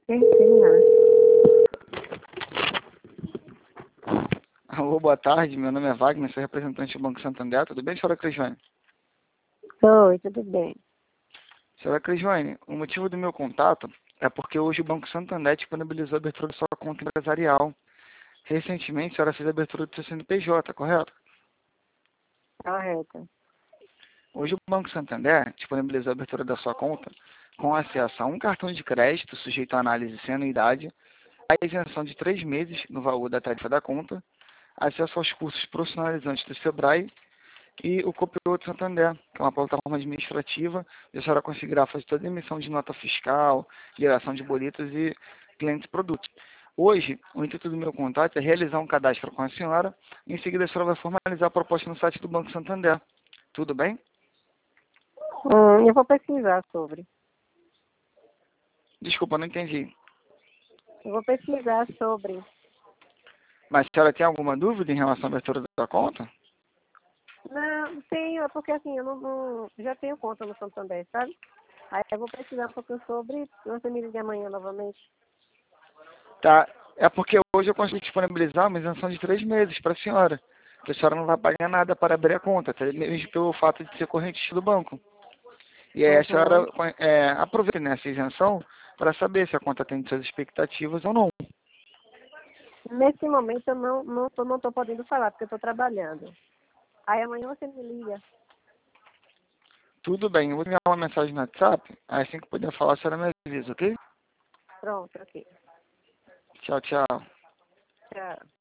Certinho. Alô, boa tarde. Meu nome é Wagner, sou representante do Banco Santander. Tudo bem, senhora Crislane? Oi, tudo bem. Senhora Crislane, o motivo do meu contato é porque hoje o Banco Santander disponibilizou a abertura de sua conta empresarial. Recentemente, a senhora fez a abertura do seu CNPJ, correto? Correto. Hoje o Banco Santander disponibilizou a abertura da sua conta com acesso a um cartão de crédito sujeito à análise sem anuidade, a isenção de 3 meses no valor da tarifa da conta, acesso aos cursos profissionalizantes do Sebrae e o Cooperativo Santander, que é uma plataforma administrativa, e a senhora conseguirá fazer toda a emissão de nota fiscal, geração de boletos e clientes e produtos. Hoje, o intuito do meu contato é realizar um cadastro com a senhora, e em seguida a senhora vai formalizar a proposta no site do Banco Santander. Tudo bem? Eu vou pesquisar sobre. Desculpa, não entendi. Eu vou pesquisar sobre. Mas a senhora tem alguma dúvida em relação à abertura da conta? Não, tenho, é porque assim, eu já tenho conta no Santander, sabe? Aí eu vou pesquisar um pouquinho sobre e você me liga amanhã novamente. Tá. É porque hoje eu consigo disponibilizar uma isenção de 3 meses para a senhora. Que a senhora não vai pagar nada para abrir a conta, até mesmo pelo fato de ser correntista do banco. E aí a senhora Uhum. aproveita nessa isenção para saber se a conta tem suas expectativas ou não. Nesse momento eu não tô podendo falar, porque eu tô trabalhando. Aí amanhã você me liga. Tudo bem, eu vou enviar uma mensagem no WhatsApp, aí assim que puder falar, a senhora me avisa, ok? Pronto, ok. Tchau, tchau. Tchau.